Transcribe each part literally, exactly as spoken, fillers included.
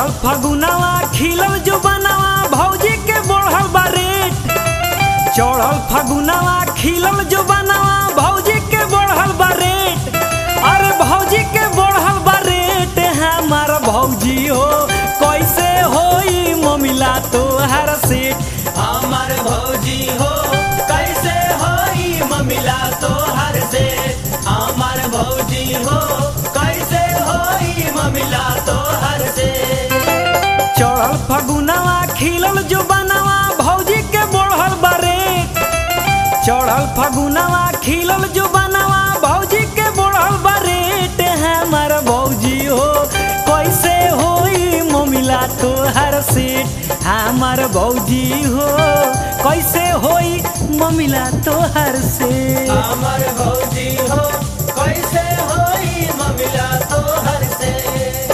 चढ़ल फगुनवा खिलल जो बनवा भौजी के बढ़ल बा रेट। चढ़ल फगुनवा खिलल जो बनवा भौजी के बढ़ल बा रेट। अरे भौजी के बढ़ल बा रेट हमार भौजी हो कैसे होई ममिला तोहर सेठ। हमार भौजी हो कैसे होई ममिला तोहर सेठ। हमार भौजी हो कैसे होई ममिला तोहर सेठ। चढ़ल फगुनवा खिलल जो बनवा भौजी के बढ़ल बा रेट। चढ़ल फगुनवा खिलल जो बनवा भौजी के बढ़ल बा रेट हमार भौजी हो कैसे होई ममिला तोहर सेठ। हमार भौजी हो कैसे होई ममिला तोहर सेठ। हमार भौजी हो कैसे होई ममिला तोहर सेठ।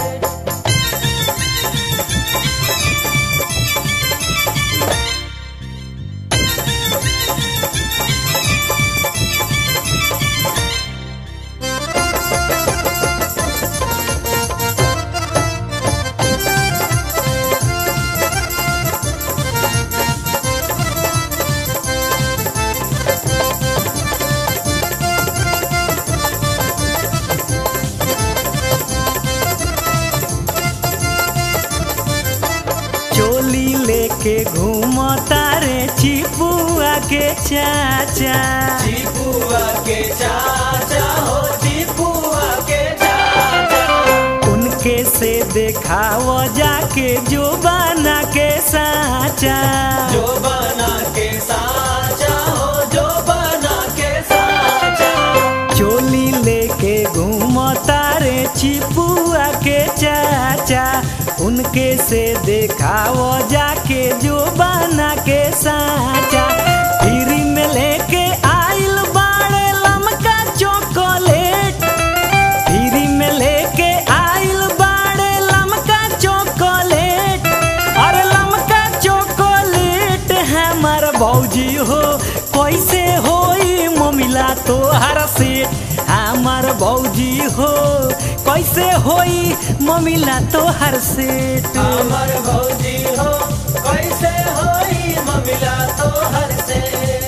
चोली लेके घूमता रे चिपुआ के चाचा। चिपुआ के चाचा हो चिपुआ के चाचा। उनके से देखाव जाके जो बना के साचा। जो बना के साचा हो जो बना के साचा। चोली लेके घूमता रे चिपुआ के चाचा। उनके से देखाव जाके जो बना के साचा। फ्री में लेके आइल बाड़े लमका चॉकलेट। फ्री में लेके आइल बाड़े लमका चॉकलेट। अरे लमका चॉकलेट हमार भौजी हो कैसे होई ममिला तोहर सेठ। हमार भौजी हो कैसे होई ममिला तोहर सेठ। हमार भौजी हो कैसे होई ममिला तोहर सेठ।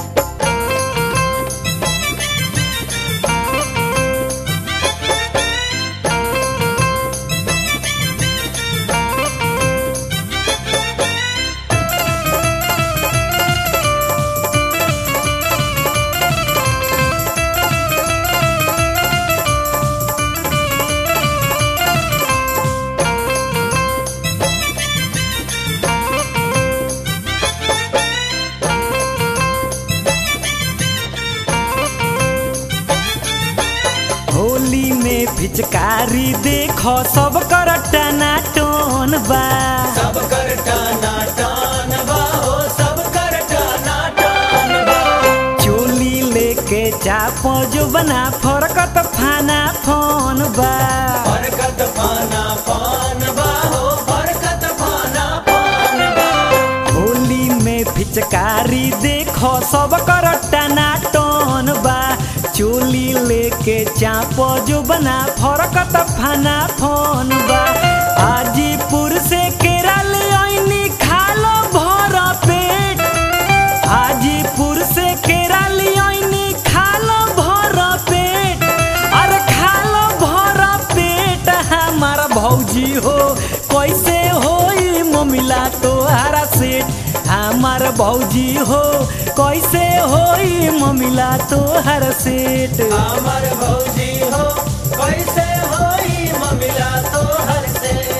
होली में पिचकारी देखो सब कर टना टोन बा। सब कर टाना टान बा हो सब कर टाना टान बा। चोली लेके चापो जो बना फरकत फाना फोन बा। बरकत पाना पान बा हो बरकत पाना पान बा। होली में पिचकारी देखो सब कर टना टोन बा। चोली लेके चापो जो बना फरकत फाना फोन बा। हाजीपुर से केरल आईनी खालो भर पेट। हाजीपुर से केरल आईनी खालो भर पेट। अरे खालो भर पेट हमार भौजी हो कैसे होई ममिला तोहरा सेठ। हमार भौजी हो कैसे होई ममिला तोहर सेठ। हमार भौजी हो कैसे होई ममिला तोहर सेठ।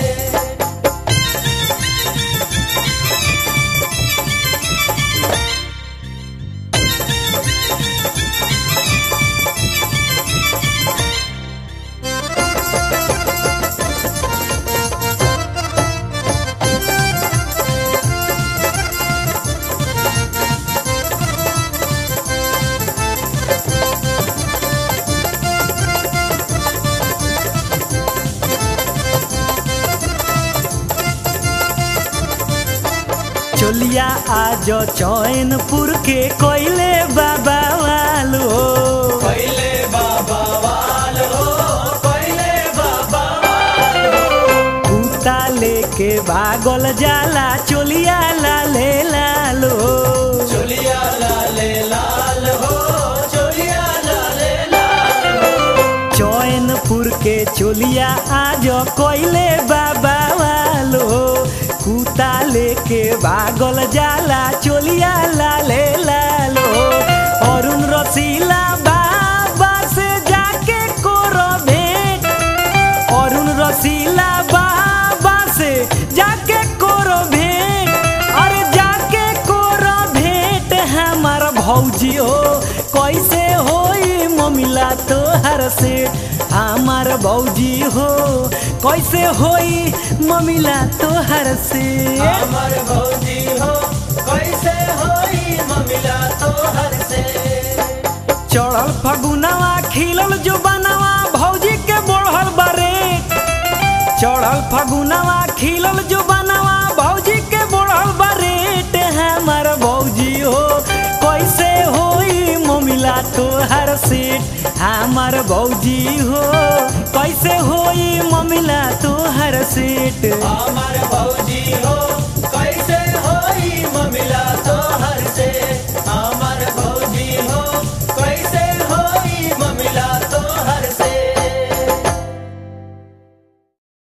चोलिया आज चैनपुर के कोयले बाबा वालो। कोयले बाबा वालो कोयले बाबा वालो। कुत्ता ले लेके भागल जाला चोलिया लाले लालो। चोलिया लाले लाल हो, चोलिया लाले लाल हो। चैनपुर के चोलिया आज कोइले बाबा वालो, कुता लेके भागल जाला चोलिया लाले लालो। अरुण रसीला बाबा से जाके कोरो भेंट, अरुण रसीला बाबा से जाके कोरो भेंट, अरे जाके कोरो भेंट हमार भौजी हो। कैसे होई ममिला तोहर से हमार भौजी हो, कैसे होई ममिला तोहर से हमार भौजी हो, कैसे होई ममिला तोहर से। चढ़ल फगुनवा खिलल जो बनवा भौजी के बढ़ल बारे। चढ़ल फगुनवा खिलल जो बनवा भौजी के बढ़ल बारे। हमार भौजी हो, कैसे होई ममिला तोहर सेठ हमार भौजी हो, कैसे होई ममिला तोहर सेठ हमार भौजी हो।